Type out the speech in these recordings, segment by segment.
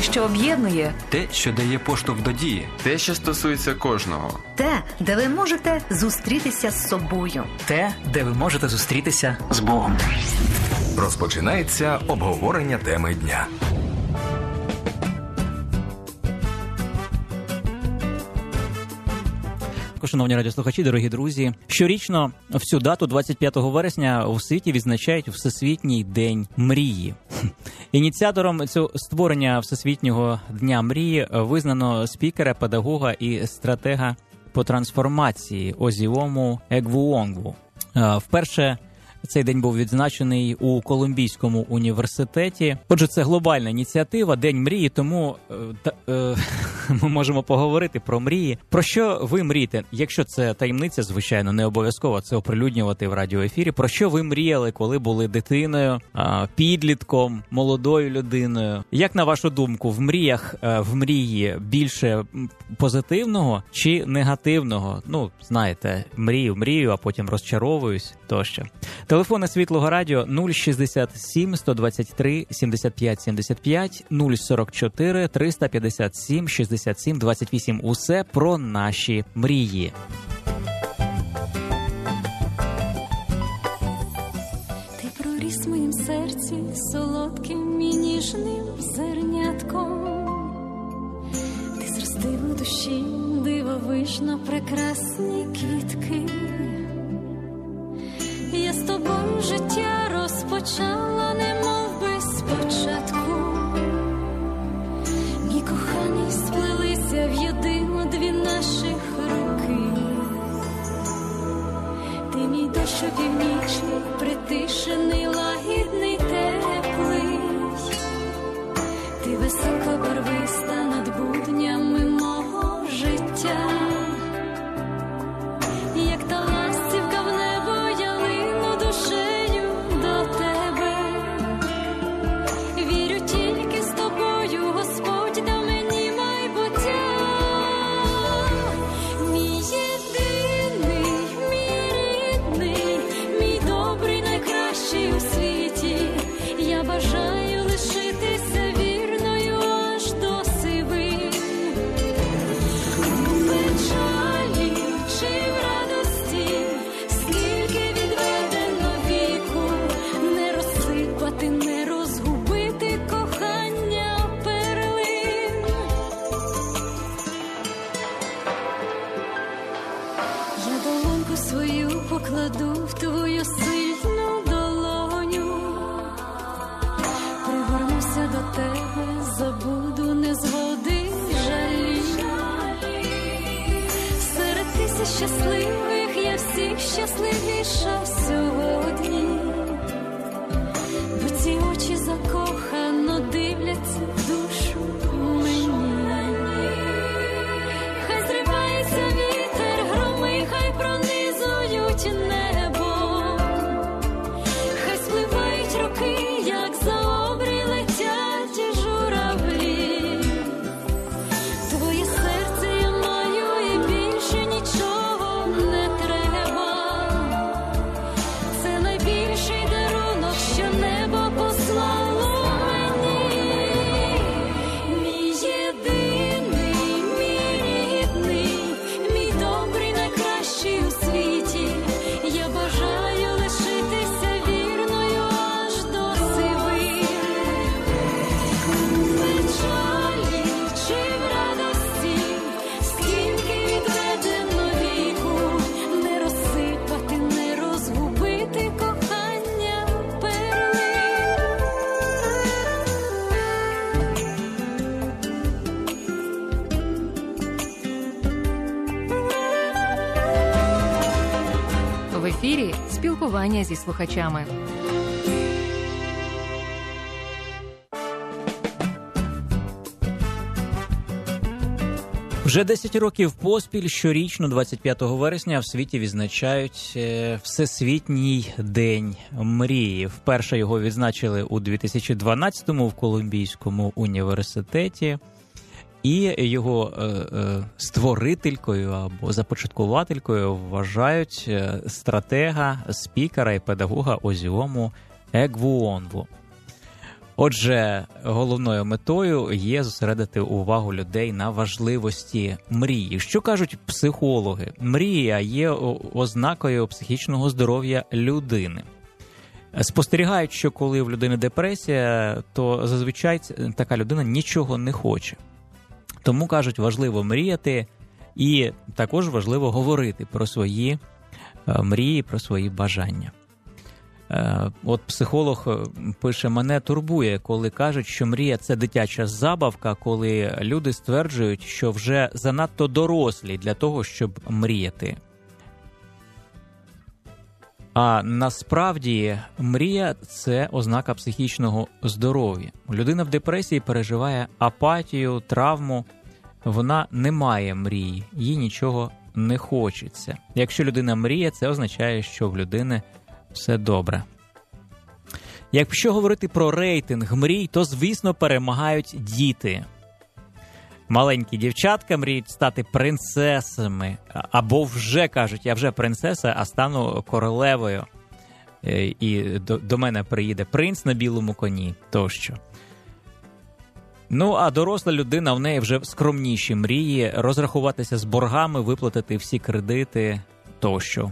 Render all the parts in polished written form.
що об'єднує. Те, що дає поштовх до дії. Те, що стосується кожного. Те, де ви можете зустрітися з собою. Те, де ви можете зустрітися з Богом. Розпочинається обговорення теми дня. Шановні радіослухачі, дорогі друзі, щорічно в цю дату, 25 вересня, у світі відзначають Всесвітній день мрії. Ініціатором цього створення Всесвітнього дня мрії визнано спікера, педагога і стратега по трансформації Озіому Егвуонгву. Вперше цей день був відзначений у Колумбійському університеті. Отже, це глобальна ініціатива, День мрії, тому ми можемо поговорити про мрії. Про що ви мрієте? Якщо це таємниця, звичайно, не обов'язково це оприлюднювати в радіоефірі. Про що ви мріяли, коли були дитиною, підлітком, молодою людиною? Як на вашу думку, в мрії більше позитивного чи негативного? Ну, знаєте, мрію, а потім розчаровуюсь тощо. Телефони Світлого радіо 067 123 75 75, 044 357 67 28. Усе про наші мрії. Ти проріс в моїм серці солодким і ніжним зернятком. Ти зростив у душі дивовижно прекрасні квітки. Я з тобою життя розпочала, немов би спочатку. Мій коханий, сплелися в єдину дві наших руки. Ти мій дощ опівнічний, притишений, лагідний, теплий. Ти веселка барвиста над буднями мого життя. Як та ластівка в небо я лину душею до тебе. Вірю тільки з тобою, Господь дав мені майбуття. Мій єдиний, мій рідний, мій добрий, найкращий у світі. Я бажаю лишитися вірною аж до сивин. У печалі чи в радості, скільки відведено віку, не розсипати, не розгубити кохання перлин. Я долоньку свою покладу в твою сильну долоню. Пригорнуся до тебе, забуду незгоди, жалі. Серед тисяч щасливих я всіх щасливіша сьогодні. Бо ці очі закохано дивляться в душу мені. Хай зривається вітер, громи, хай пронизують небо. Хай спливають роки, як за обрій летять журавлі. Твоє серце я маю і більше нічого не треба. Це найбільший дарунок, що небо послало мені. Мій єдиний, мій рідний, мій добрий, найкращий у світі. Я бажаю лишитися вірною аж до сивин. У печалі чи в радості, скільки відведено віку, не розсипати, не розгубити кохання перлин. В ефірі спілкування зі слухачами. Вже 10 років поспіль щорічно 25 вересня в світі відзначають Всесвітній день мрії. Вперше його відзначили у 2012-му в Колумбійському університеті. І його створителькою або започаткувателькою вважають стратега, спікера і педагога Озіому Егвуонгву. Отже, головною метою є зосередити увагу людей на важливості мрії. Що кажуть психологи? Мрія є ознакою психічного здоров'я людини. Спостерігають, що коли в людини депресія, то зазвичай така людина нічого не хоче. Тому, кажуть, важливо мріяти і також важливо говорити про свої мрії, про свої бажання. От психолог пише: мене турбує, коли кажуть, що мрія – це дитяча забавка, коли люди стверджують, що вже занадто дорослі для того, щоб мріяти. А насправді мрія – це ознака психічного здоров'я. Людина в депресії переживає апатію, травму, вона не має мрії, їй нічого не хочеться. Якщо людина мріє, це означає, що в людини все добре. Якщо говорити про рейтинг мрій, то, звісно, перемагають діти. Маленькі дівчатка мріють стати принцесами. Або вже кажуть, я вже принцеса, а стану королевою. І до мене приїде принц на білому коні, тощо. Ну, а доросла людина, в неї вже скромніші мрії, розрахуватися з боргами, виплатити всі кредити, тощо.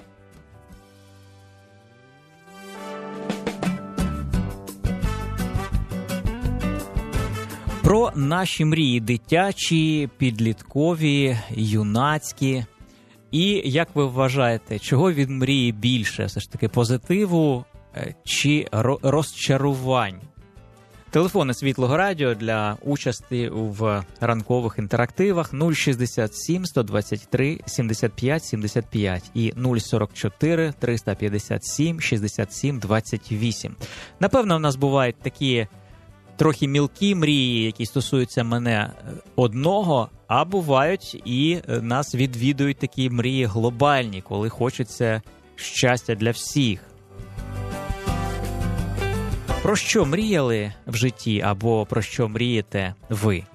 Про наші мрії дитячі, підліткові, юнацькі. І як ви вважаєте, чого від мрії більше? Все ж таки позитиву чи розчарувань? Телефони Світлого Радіо для участі в ранкових інтерактивах 067 123 75 75 і 044 357 67 28. Напевно, в нас бувають такі трохи мілкі мрії, які стосуються мене одного, а бувають і нас відвідують такі мрії глобальні, коли хочеться щастя для всіх. Про що мріяли в житті або про що мрієте ви?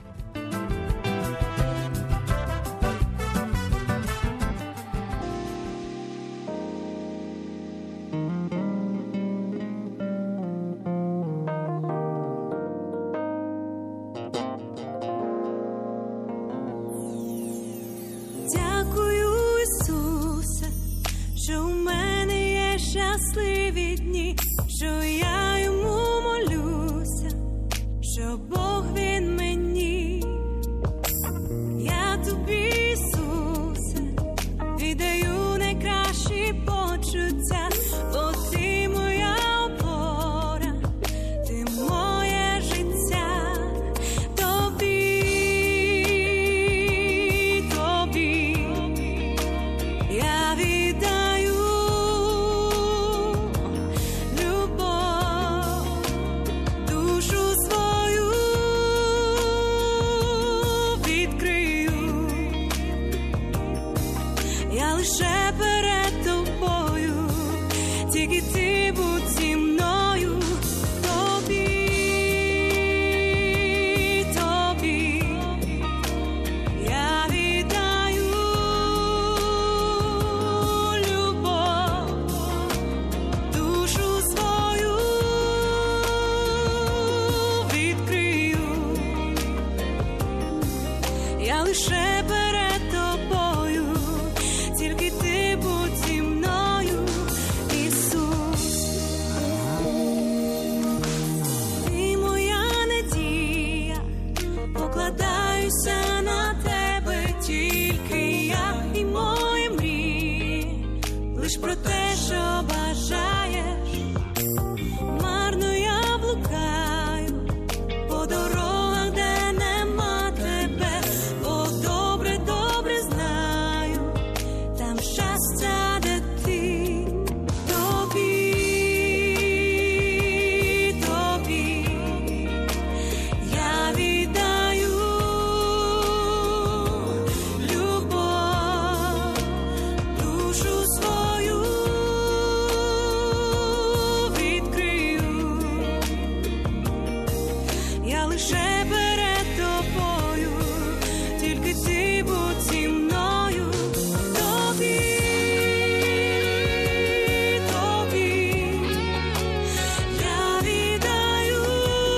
Дякую, Ісусе, що у мене є щасливі дні, що я йому молюся, що Бог він мені. Я тобі, Ісусе, віддаю найкращі почуття, бо ти моя опора, ти моє життя. Тобі я віддаю любов, душу свою відкрию. Я лише перед тобою, тільки ти будь зі мною. Тобі я віддаю любов, душу свою відкрию. Я лише перед тобою, тільки ти будь зі мною, Ісус. Ти моя надія, покладаюся на тебе, тільки я і мої мрії, лиш про те, що бажаєш. Марно я блукаю по дорогах, де нема тебе, бо добре знаю, там щастя, де ти. Тобі я віддаю любов, душу свою відкрию. Я лише перед тобою, тільки ти будь зі мною. Тобі я віддаю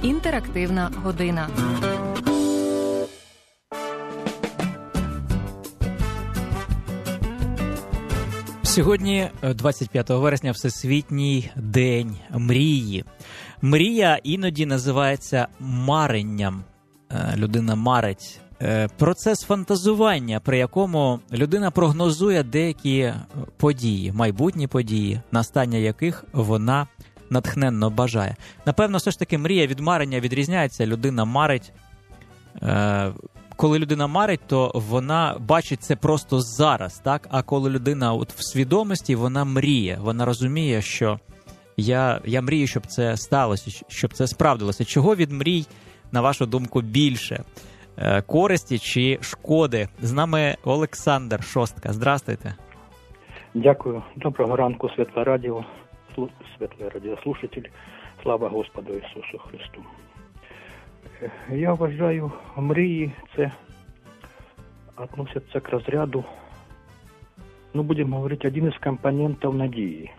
Інтерактивна година. Сьогодні, 25 вересня, Всесвітній день мрії. Мрія іноді називається маренням. Людина марить. Процес фантазування, при якому людина прогнозує деякі події, майбутні події, настання яких вона натхненно бажає. Напевно, все ж таки мрія від марення відрізняється. Людина марить. Коли людина марить, то вона бачить це просто зараз, так? А коли людина от в свідомості, вона мріє. Вона розуміє, що я мрію, щоб це сталося, щоб це справдилося. Чого від мрій, на вашу думку, більше? Користі чи шкоди? З нами Олександр Шостка. Здрастуйте. Дякую. Доброго ранку, світле радіослушатель. Слава Господу Ісусу Христу. Я вважаю, мрії це относяться к розряду, будемо говорити, один із компонентів надії.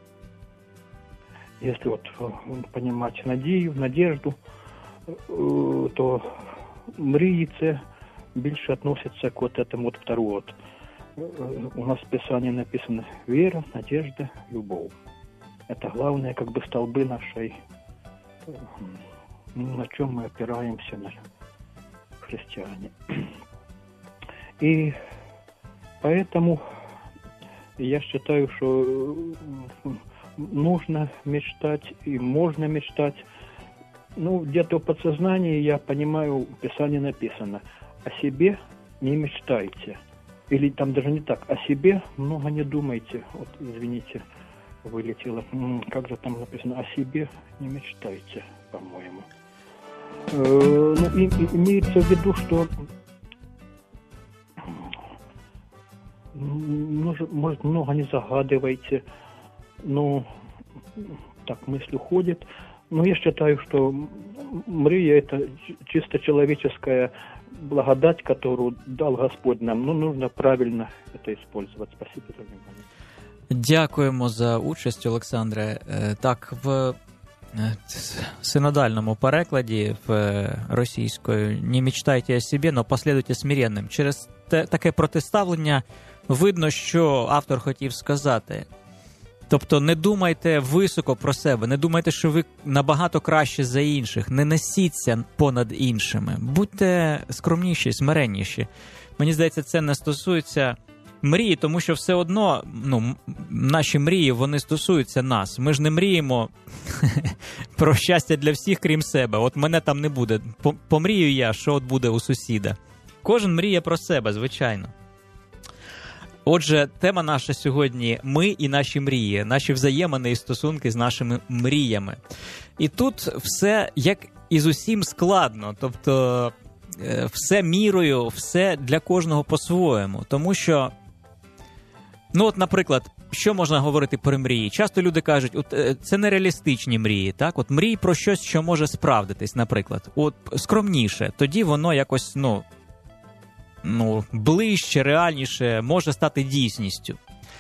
Якщо от розуміти надію, надежду, то мрії це більше относяться к вот этому вот второму. У нас в Писании написано вера, надежда, любовь. Это главные как бы столбы нашей, на чем мы опираемся, на христиане. И поэтому я считаю, что нужно мечтать и можно мечтать. Где-то в подсознании, я понимаю, в Писании написано: о себе не мечтайте. Или там даже не так, о себе много не думайте. Вот, извините, вылетело. Как же там написано? О себе не мечтайте, по-моему. Имеется в виду, что может, много не загадывайте, так мысль уходит. Я считаю, что мрия – это чисто человеческая благодать, которую дал Господь нам. Нужно правильно это использовать. Спасибо за внимание. Дякуємо за участь, Олександре. Так, в синодальному перекладі в російською «Не мечтайте о себе, но последуйте смиренным». Через таке протиставлення видно, що автор хотів сказати. Тобто не думайте високо про себе, не думайте, що ви набагато краще за інших, не несіться понад іншими, будьте скромніші, смиренніші. Мені здається, це не стосується мрії, тому що все одно, наші мрії, вони стосуються нас. Ми ж не мріємо про щастя для всіх, крім себе. От мене там не буде. Помрію я, що от буде у сусіда. Кожен мріє про себе, звичайно. Отже, тема наша сьогодні – ми і наші мрії, наші взаємини і стосунки з нашими мріями. І тут все, як і з усім, складно. Тобто, все мірою, все для кожного по-своєму. Тому що, наприклад, що можна говорити про мрії? Часто люди кажуть, це нереалістичні мрії, так? От мрій про щось, що може справдитись, наприклад. От скромніше, тоді воно якось, ближче, реальніше, може стати дійсністю.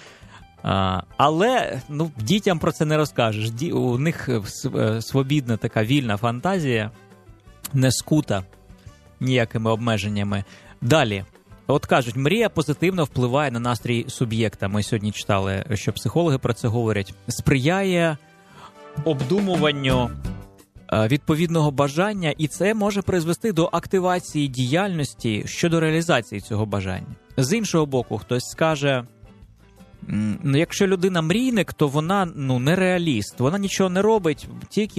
Але дітям про це не розкажеш. У них свобідна така вільна фантазія, не скута ніякими обмеженнями. Далі. От кажуть, мрія позитивно впливає на настрій суб'єкта. Ми сьогодні читали, що психологи про це говорять. Сприяє обдумуванню відповідного бажання, і це може призвести до активації діяльності щодо реалізації цього бажання. З іншого боку, хтось скаже, якщо людина мрійник, то вона, не реаліст, вона нічого не робить, тільки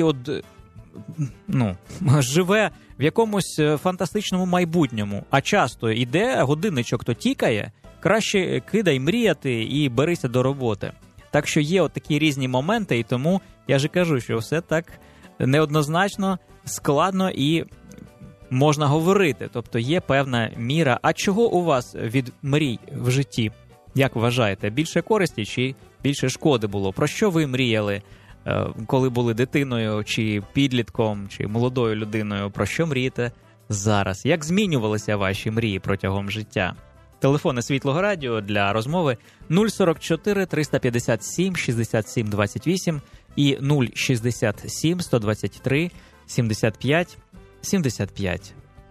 живе в якомусь фантастичному майбутньому, а часто йде годинничок, то тікає, краще кидай мріяти і берися до роботи. Так що є от такі різні моменти, і тому я ж кажу, що все так неоднозначно, складно і можна говорити. Тобто є певна міра. А чого у вас від мрій в житті? Як вважаєте, більше користі чи більше шкоди було? Про що ви мріяли, коли були дитиною, чи підлітком, чи молодою людиною? Про що мрієте зараз? Як змінювалися ваші мрії протягом життя? Телефони Світлого Радіо для розмови 044 357 67 28 і 067 123 75 75.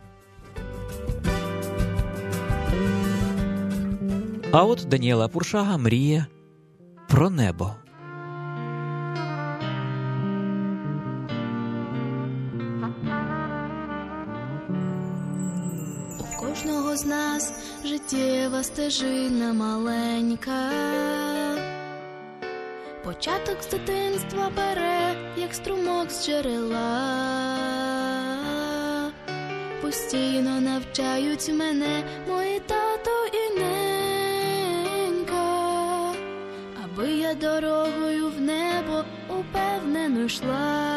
А от Даніела Пуршага мріє про небо. У кожного з нас життєва стежина маленька. Початок з дитинства бере, як струмок з джерела. Постійно навчають мене мої тато і ненька, аби я дорогою в небо упевнено йшла.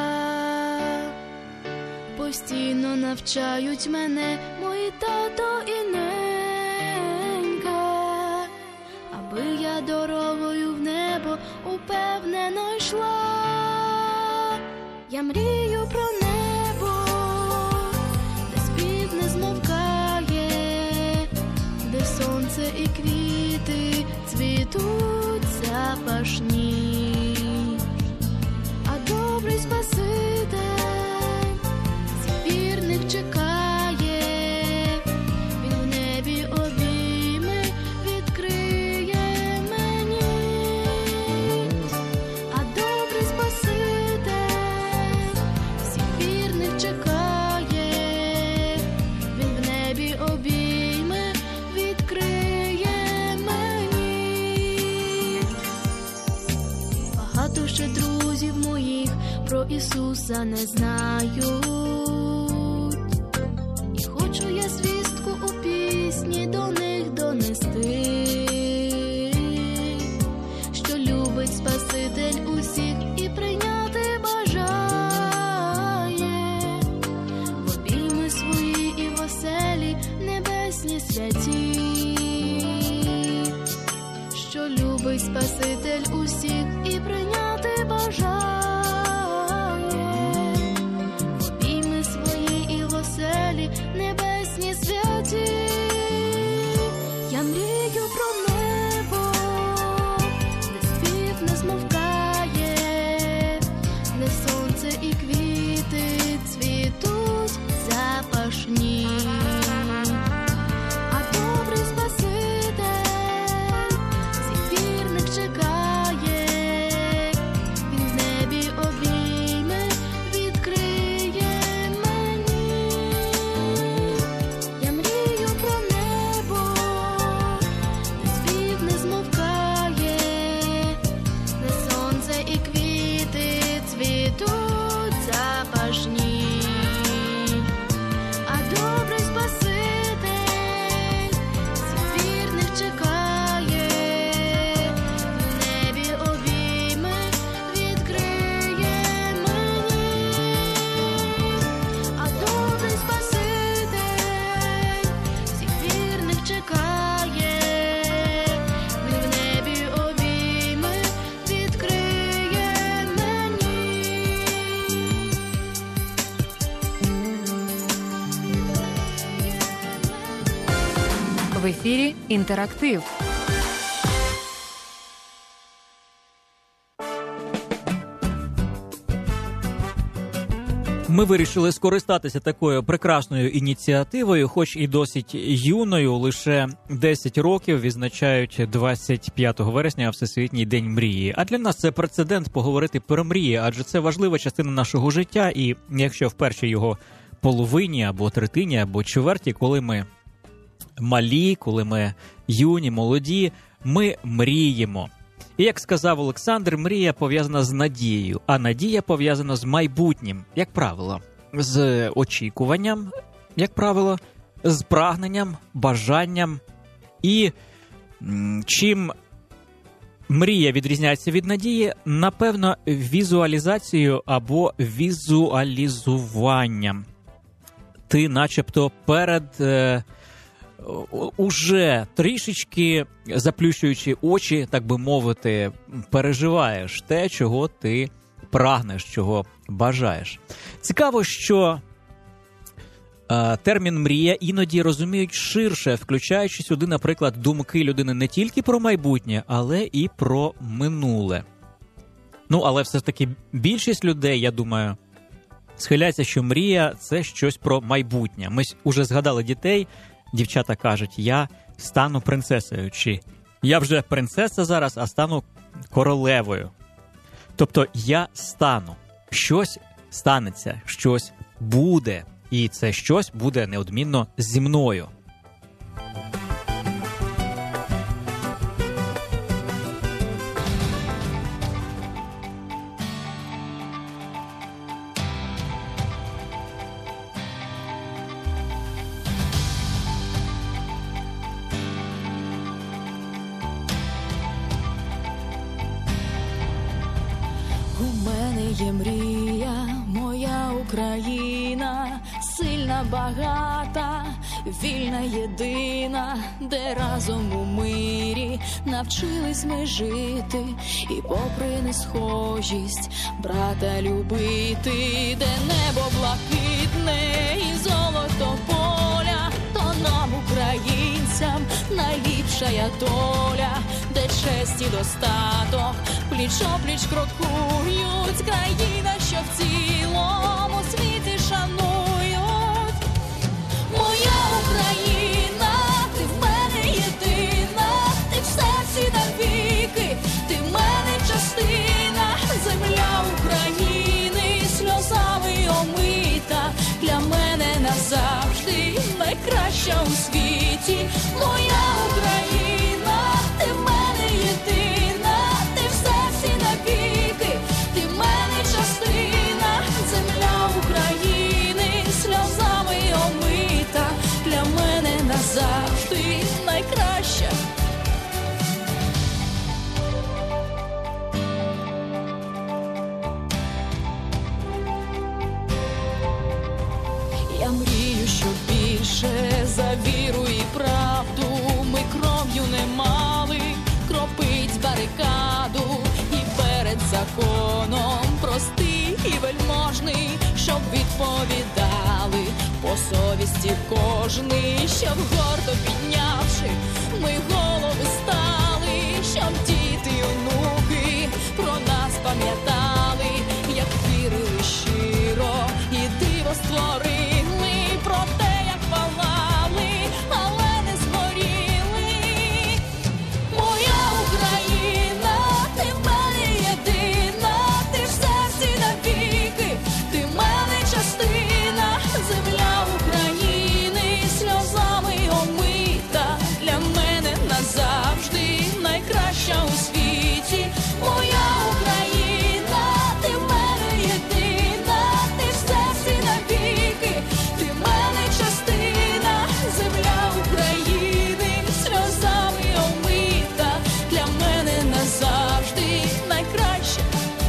Постійно навчають мене мої тато і ненька, аби я дорогою в небо упевнено йшла. Я мрію про небо, де спів не змовкає, де сонце і квіти цвітуть запашні, а добрий Спаситель всіх вірних чекає, він в небі обійми відкриє мені, а добрий Спаситель всіх вірних чекає, він в небі обійми відкриє мені. Багато ще друзів моїх про Ісуса не знають, і хочу я звістку у пісні до них донести, що любить Спаситель усіх і прийняти бажає в обійми свої і в оселі небесні святі, що любить Спаситель усіх і прийняти бажає в обійми свої і в оселі небесні святі. Я мрію про небо, де спів не змовкає, де сонце і квіти цвітуть запашні, а добрий Спаситель всіх вірних чекає, він в небі обійми відкриє мені. Я мрію про небо, де спів не змовкає, де сонце і квіти цвітуть запашні, а добрий Спаситель всіх вірних чекає, в небі обійми відкриє мені, а добрий Спаситель всіх вірних чекає, він в небі обійми відкриє мені. В ефірі «Інтерактив». Ми вирішили скористатися такою прекрасною ініціативою, хоч і досить юною, лише 10 років відзначають 25 вересня Всесвітній день мрії. А для нас це прецедент поговорити про мрії, адже це важлива частина нашого життя, і якщо в першій його половині, або третині, або чверті, коли ми малі, коли ми юні, молоді, ми мріємо. І, як сказав Олександр, мрія пов'язана з надією, а надія пов'язана з майбутнім, як правило, з очікуванням, як правило, з прагненням, бажанням. І чим мрія відрізняється від надії, напевно, візуалізацією або візуалізуванням. Ти начебто перед... уже трішечки заплющуючи очі, так би мовити, переживаєш те, чого ти прагнеш, чого бажаєш. Цікаво, що термін «мрія» іноді розуміють ширше, включаючи сюди, наприклад, думки людини не тільки про майбутнє, але і про минуле. Ну, але все ж таки більшість людей, я думаю, схиляється, що мрія – це щось про майбутнє. Ми вже згадали дітей, дівчата кажуть, я стану принцесою, чи я вже принцеса зараз, а стану королевою. Тобто я стану, щось станеться, щось буде, і це щось буде неодмінно зі мною. У мене є мрія, моя Україна, сильна, багата, вільна, єдина, де разом у мирі навчились ми жити, і попри несхожість брата любити, де небо блакитне і золото поля, то нам, українцям, найліпшая доля, де честь і достаток пліч-опліч крокують, країна, що в цілому світі шанують. Моя Україна, ти в мене єдина, ти в серці навіки, ти в мене частина, земля України сльозами омита, для мене назавжди найкраща у світі. Моя Україна, ти в мене єдина, ти в серці навіки, ти в мене частина, земля України сльозами омита, для мене назавжди найкраща. Я мрію, що більше за віру і правду ми кров'ю не мали кропить барикаду, і перед законом простий і вельможний, щоб відповідали по совісті кожний, щоб гордо піднявши ми голови стали, щоб діти й онуки про нас пам'ятали, як вірили щиро і диво створили, про те, як палали, але не згоріли. Моя Україна, ти в мене єдина, ти в серці навіки, ти в мене частина, земля України сльозами омита, для мене назавжди найкраща у світі. Моя Україна, ти в мене єдина, ти в серці навіки, ти в мене частина, земля України сльозами омита, для мене назавжди найкраща.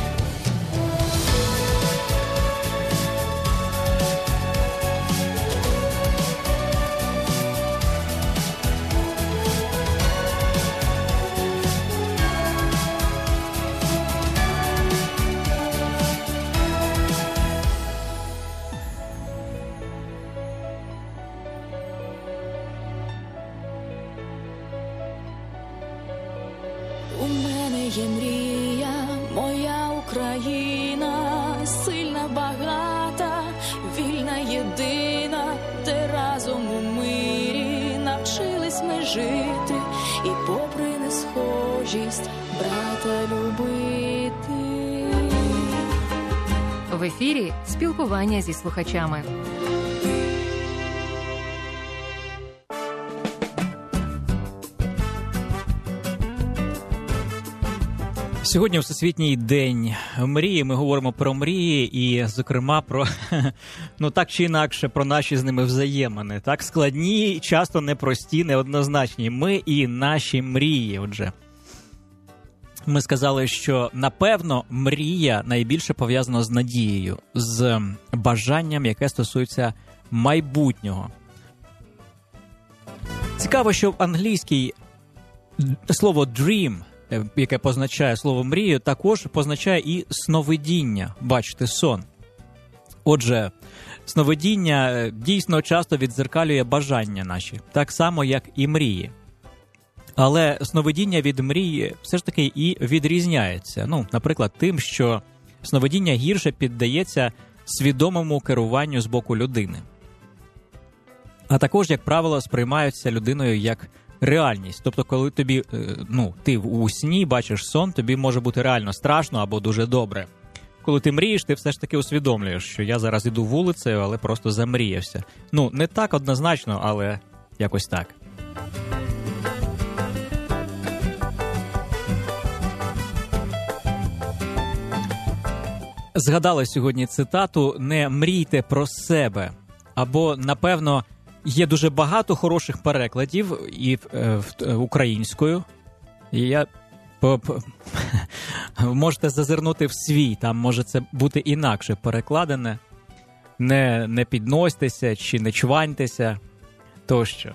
У мене є мрія, моя Україна, сильна, багата, вільна, єдина, де разом у мирі навчились ми жити, і попри несхожість брата любити. В ефірі спілкування зі слухачами. Сьогодні Всесвітній день мрії. Ми говоримо про мрії і, зокрема, про, ну так чи інакше, про наші з ними взаємини. Так, складні, часто непрості, неоднозначні. Ми і наші мрії, отже. Ми сказали, що, напевно, мрія найбільше пов'язана з надією, з бажанням, яке стосується майбутнього. Цікаво, що в англійській слово «dream», яке позначає слово «мрію», також позначає і сновидіння, бачите, сон. Отже, сновидіння дійсно часто віддзеркалює бажання наші, так само, як і мрії. Але сновидіння від мрії все ж таки і відрізняється. Ну, наприклад, тим, що сновидіння гірше піддається свідомому керуванню з боку людини. А також, як правило, сприймаються людиною як реальність. Тобто, коли тобі, ти у сні бачиш сон, тобі може бути реально страшно або дуже добре. Коли ти мрієш, ти все ж таки усвідомлюєш, що я зараз іду вулицею, але просто замріявся. Не так однозначно, але якось так. Згадали сьогодні цитату «Не мрійте про себе». Або, напевно, є дуже багато хороших перекладів і українською. І я можете зазирнути в свій, там може це бути інакше перекладене. Не підносьтеся чи не чваньтеся тощо.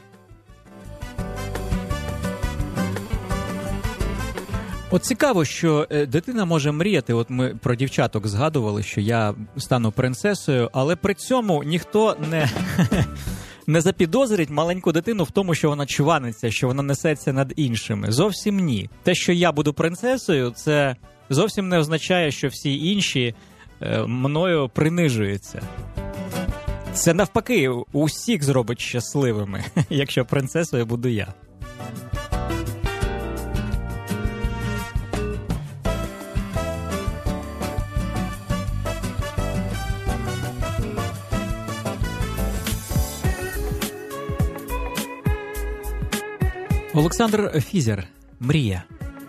От цікаво, що дитина може мріяти, от ми про дівчаток згадували, що я стану принцесою, але при цьому ніхто не запідозрить маленьку дитину в тому, що вона чваниться, що вона несеться над іншими. Зовсім ні. Те, що я буду принцесою, це зовсім не означає, що всі інші мною принижуються. Це навпаки, усіх зробить щасливими, якщо принцесою буду я. Олександр Фізер. Мрія.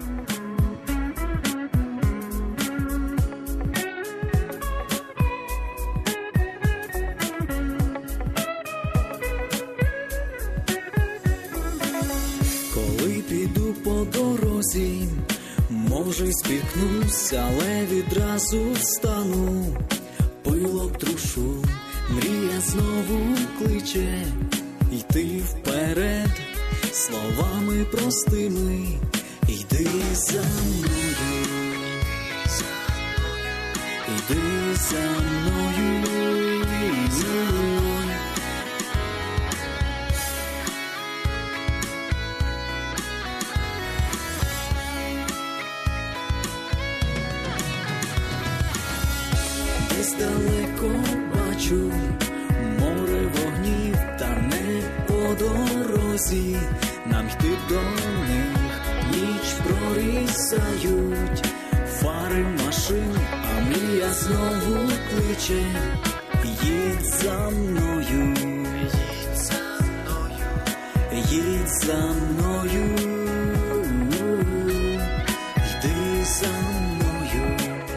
Коли піду по дорозі, може й спіткнусь, але відразу встану, пилок трушу, мрія знову кличе, йти вперед. Словами простими, йди за мною, йди за мною, за мною. Десь далеко бачу море вогнів, та не по дорозі. Нам йти до них, ніч прорізають фари машин, а мрія знову кличе, їдь за мною, їдь за мною, йди за мною.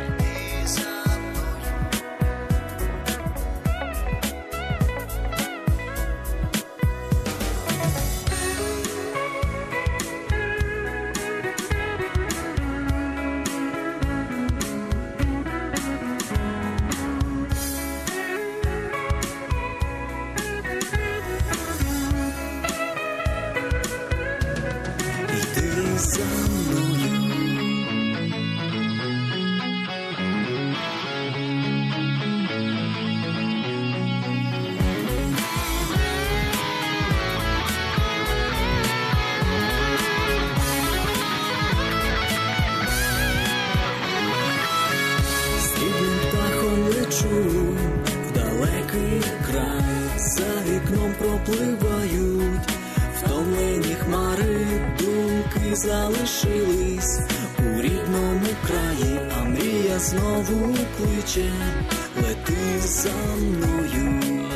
В далекий край за вікном пропливають втомлені хмари, думки залишились у рідному краї, а мрія знову кличе, лети за мною,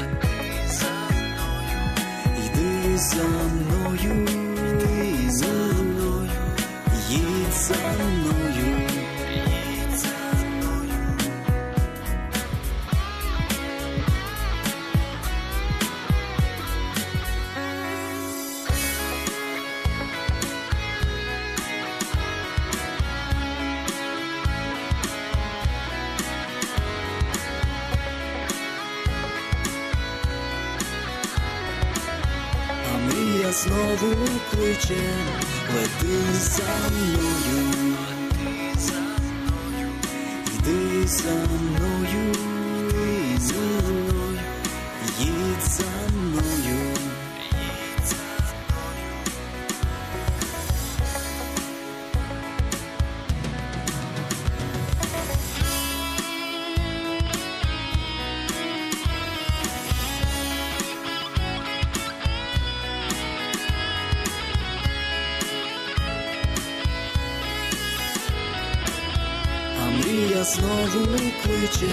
йди за мною, йди за мною, їдь за мною. Знову кличе, лети за мною, йди за мною, йди за мною, їдь за мною. знову кличе.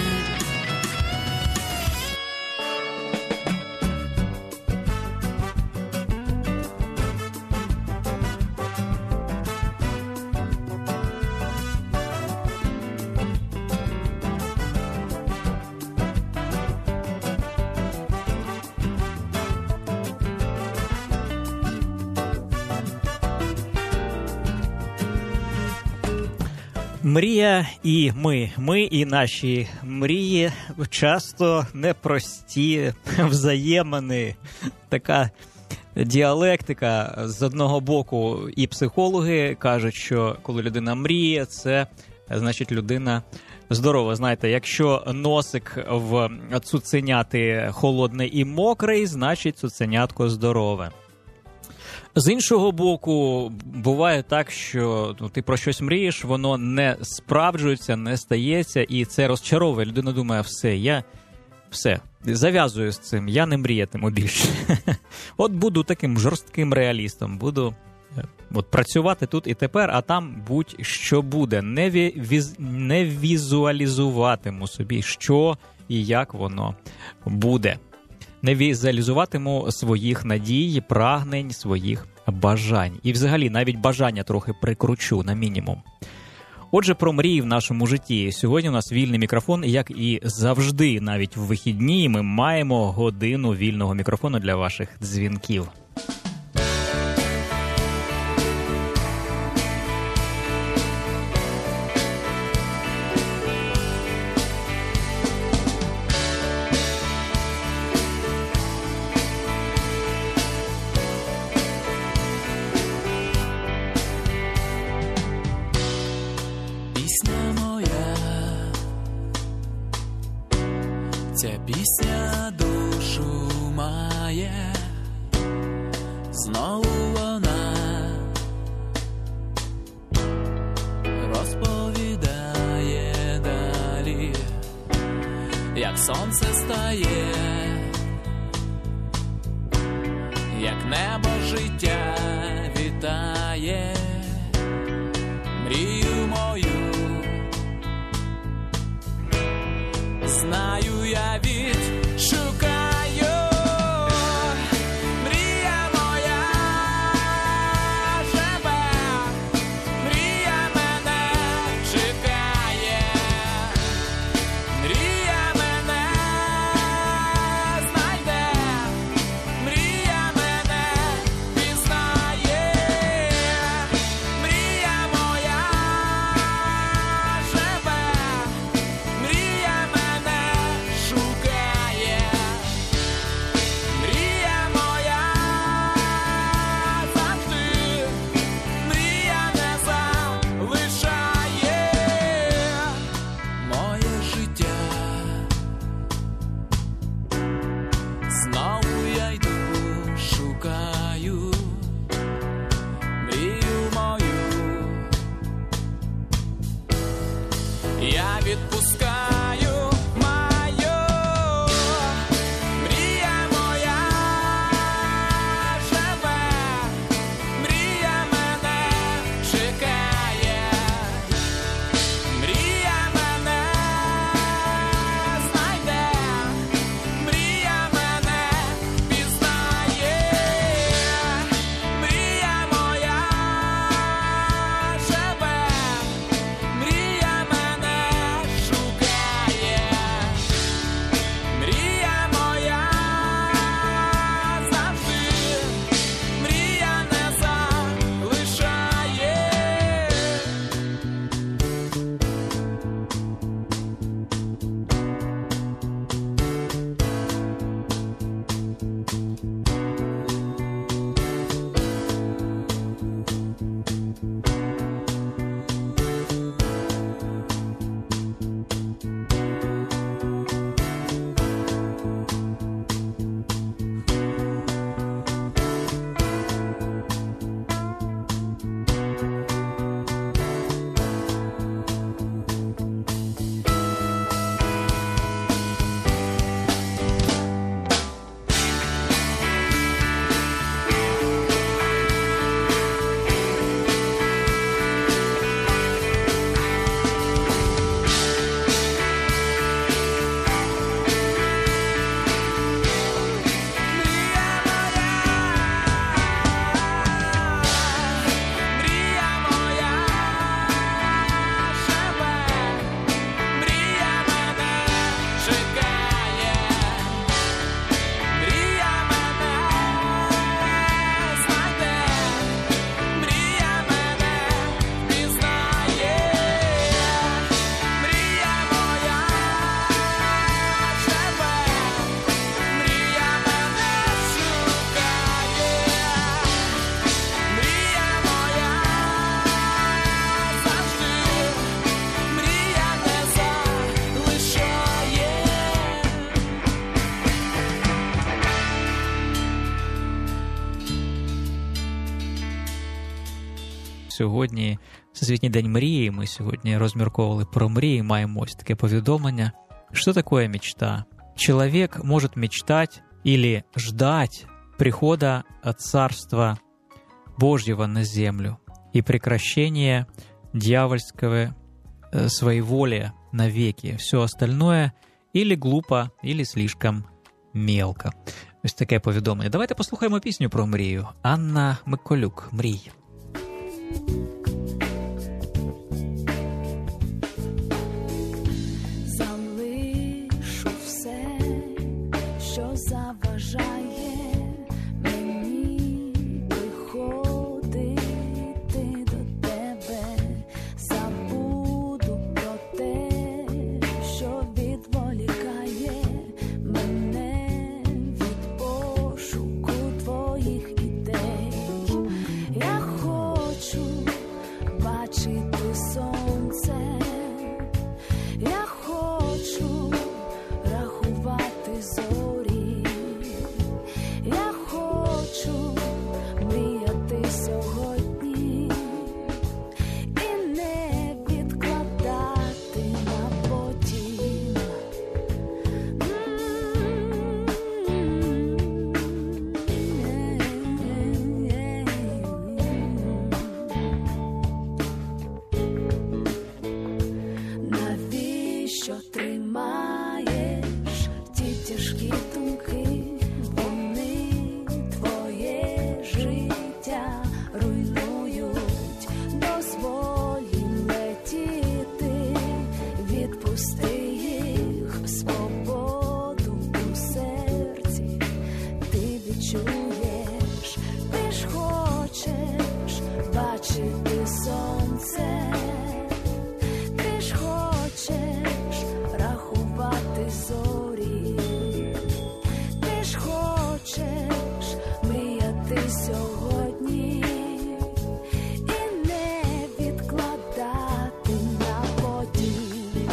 Мрія і ми і наші мрії часто непрості взаємини, така діалектика. З одного боку і психологи кажуть, що коли людина мріє, це значить людина здорова. Знаєте, якщо носик в цуценяти холодний і мокрий, значить цуценятко здорове. З іншого боку, буває так, що ти про щось мрієш, воно не справджується, не стається, і це розчаровує. Людина думає, все, зав'язую з цим, я не мріятиму більше. От буду таким жорстким реалістом, буду працювати тут і тепер, а там будь-що буде. Не візуалізуватиму собі, що і як воно буде. Не візуалізуватиму своїх надій, прагнень, своїх бажань. І взагалі навіть бажання трохи прикручу на мінімум. Отже, про мрії в нашому житті. Сьогодні у нас вільний мікрофон, як і завжди, навіть в вихідні, ми маємо годину вільного мікрофону для ваших дзвінків. Ця пісня душу має, знову вона розповідає далі, як сонце стає, як небо життя вітає, мрію мою. Знаю, я відшукаю, мрія моя живе, мрія мене чекає, мрія мене знайде, мрія мене пізнає, мрія моя живе, мрія мене Сьогодні Всесвітній день мрії, ми сьогодні розмірковували про мрії, маємо ось таке повідомлення. Что такое мечта? Человек может мечтать или ждать прихода Царства Божьего на землю и прекращения дьявольского своеволия навеки. Все остальное или глупо, или слишком мелко. Ось таке повідомлення. Давайте послухаємо пісню про мрію. Анна Миколюк, «Мрій». Залишу все, що заважає мені приходити до тебе. Забуду про те, що відволікає мене від пошуку твоїх ідей. Я хочу бачити сонце, я хочу рахувати зорі, я хочу мріяти сьогодні і не відкладати на потім. Навіщо тримаєш ті тяжкі думки? Вони твоє життя руйнують. Дозволь їм летіти, відпусти їх, свободу у серці ти відчуєш. Ти ж хочеш бачити сонце, ти ж хочеш рахувати зорі, ти ж хочеш мріяти сьогодні і не відкладати на потім.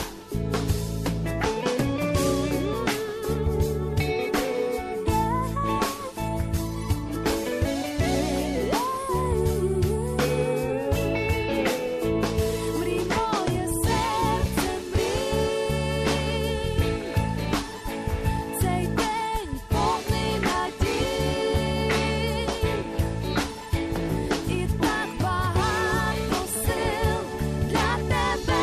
Мрій, моє серце, мрій, цей день повний надій, і так багато сил для тебе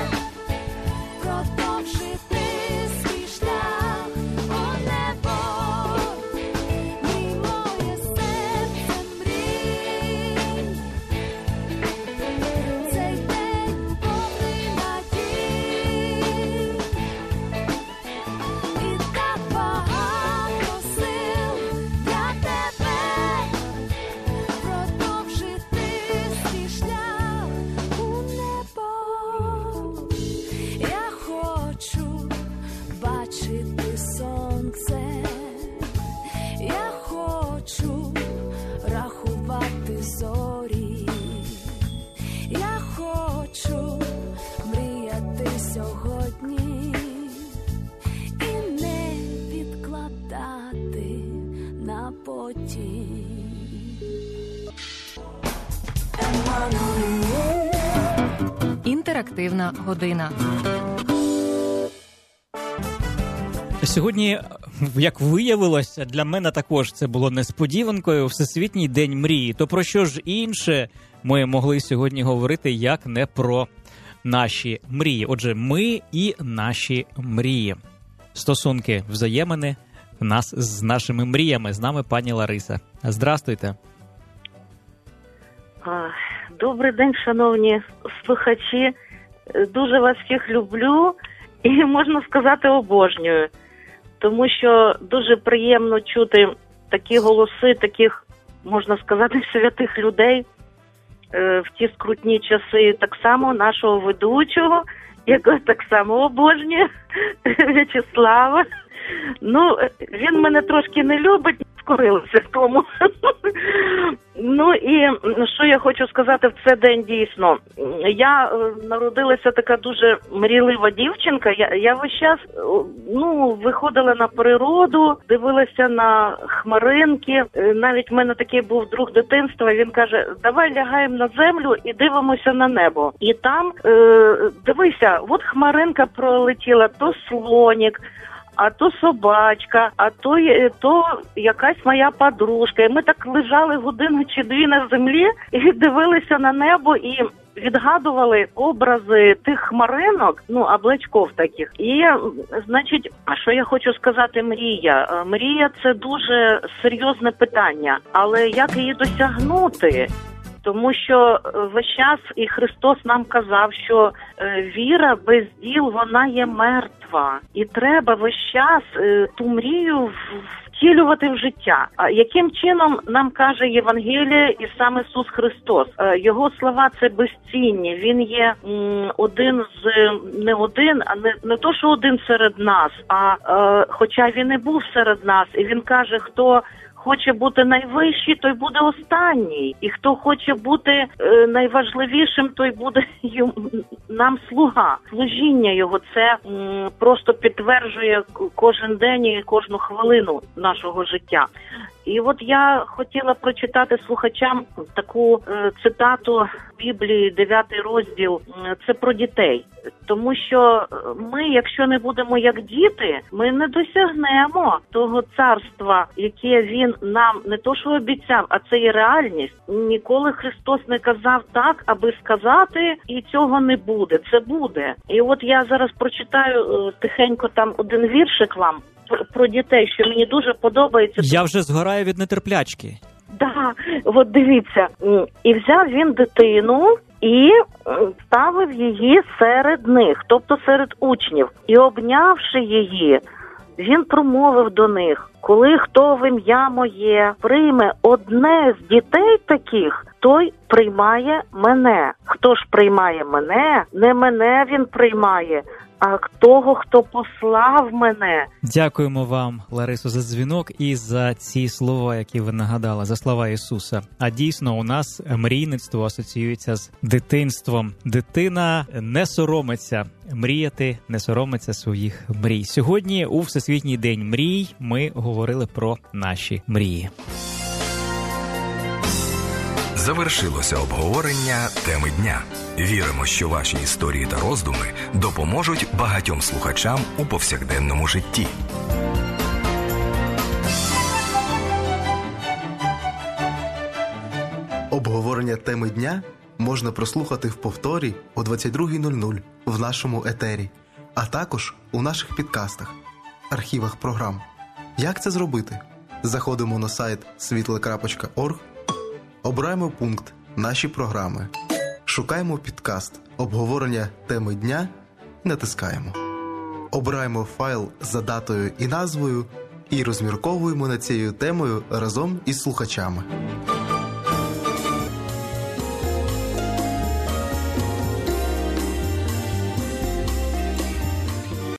продовжити свій шлях у небо. Мрій, моє серце, мрій, цей день повний надій, і так багато сил для тебе продовжити свій шлях у небо. Я хочу бачити сонце, я хочу рахувати зорі, я хочу мріяти сьогодні і не відкладати на потім. Інтерактивна година. Сьогодні, як виявилося, для мене також це було несподіванкою. Всесвітній день мрії. То про що ж інше ми могли сьогодні говорити, як не про наші мрії? Отже, ми і наші мрії. Стосунки, взаємини нас з нашими мріями. З нами пані Лариса. Здрастуйте. Добрий день, шановні слухачі. Дуже вас всіх люблю і, можна сказати, обожнюю. Тому що дуже приємно чути такі голоси таких, можна сказати, святих людей в ті скрутні часи. Так само нашого ведучого, якого так само обожнюю, В'ячеслава. Ну, він мене трошки не любить, скорилася в тому. Ну і що я хочу сказати в цей день дійсно. Я народилася така дуже мрійлива дівчинка. Я весь час виходила на природу, дивилася на хмаринки. Навіть в мене такий був друг дитинства, він каже, давай лягаємо на землю і дивимося на небо. І там, дивися, от хмаринка пролетіла, то слонік, а то собачка, а то якась моя подружка. І ми так лежали годину чи дві на землі і дивилися на небо і відгадували образи тих хмаринок, облачков таких. І, значить, що я хочу сказати, мрія. Мрія – це дуже серйозне питання, але як її досягнути? Тому що весь час і Христос нам казав, що віра без діл, вона є мертва. І треба весь час ту мрію втілювати в життя. А яким чином нам каже Євангеліє і сам Ісус Христос? Його слова – це безцінні. Він є не то, що один серед нас, а хоча він і був серед нас. І він каже, хто хоче бути найвищий, той буде останній. І хто хоче бути найважливішим, той буде нам слуга. Служіння його – це просто підтверджує кожен день і кожну хвилину нашого життя. І от я хотіла прочитати слухачам таку цитату Біблії, 9 розділ. Це про дітей. Тому що ми, якщо не будемо як діти, ми не досягнемо того царства, яке він нам не то що обіцяв, а це є реальність. Ніколи Христос не казав так, аби сказати, і цього не буде. Це буде. І от я зараз прочитаю тихенько там один віршик вам про дітей, що мені дуже подобається. Я вже згораю від нетерплячки. Так, от дивіться. І взяв він дитину і ставив її серед них, тобто серед учнів. І обнявши її, він промовив до них, коли хто в ім'я моє прийме одне з дітей таких, той приймає мене. Хто ж приймає мене, не мене він приймає, а того, хто послав мене. Дякуємо вам, Ларисо, за дзвінок і за ці слова, які ви нагадали, за слова Ісуса. А дійсно, у нас мрійництво асоціюється з дитинством. Дитина не соромиться мріяти, не соромиться своїх мрій. Сьогодні у Всесвітній день мрій ми говорили про наші мрії. Завершилося обговорення теми дня. Віримо, що ваші історії та роздуми допоможуть багатьом слухачам у повсякденному житті. Обговорення теми дня можна прослухати в повторі о 22:00 в нашому етері, а також у наших підкастах, архівах програм. Як це зробити? Заходимо на сайт світле.орг, обираємо пункт «Наші програми», шукаємо підкаст «Обговорення теми дня» і натискаємо. Обираємо файл за датою і назвою і розмірковуємо над цією темою разом із слухачами.